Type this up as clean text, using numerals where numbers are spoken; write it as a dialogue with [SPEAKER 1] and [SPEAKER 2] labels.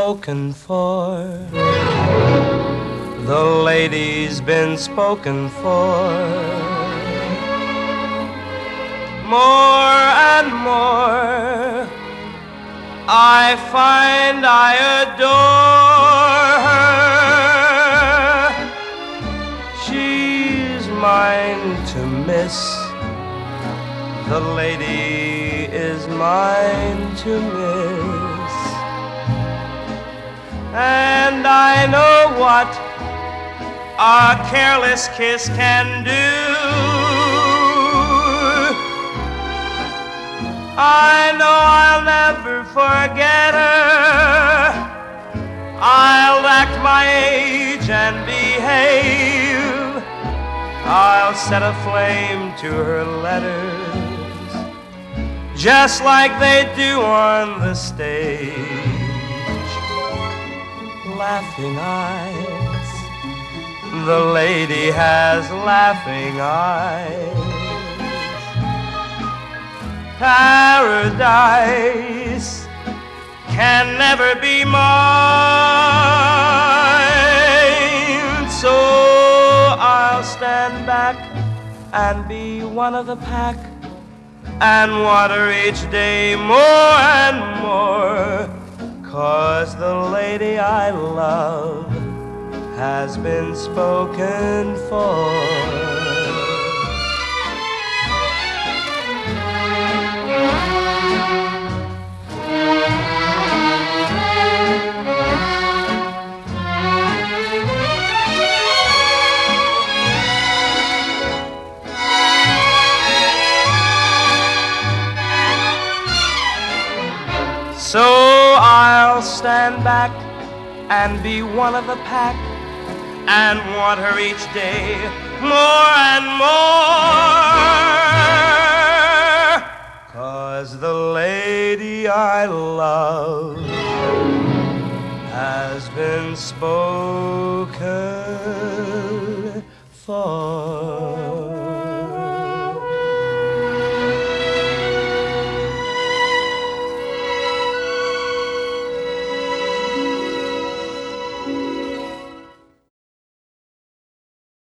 [SPEAKER 1] spoken for. The lady's been spoken for. More and more I find I adore her. She's mine to miss. The lady is mine to miss. And I know what a careless kiss can do. I know I'll never forget her. I'll act my age and behave. I'll set a flame to her letters, just like they do on the stage. Laughing eyes, the lady has laughing eyes. Paradise can never be mine, so I'll stand back and be one of the pack and want her each day more and more, 'cause the lady I love has been spoken for. So I'll stand back and be one of the pack and want her each day more and more, 'cause the lady I love has been spoken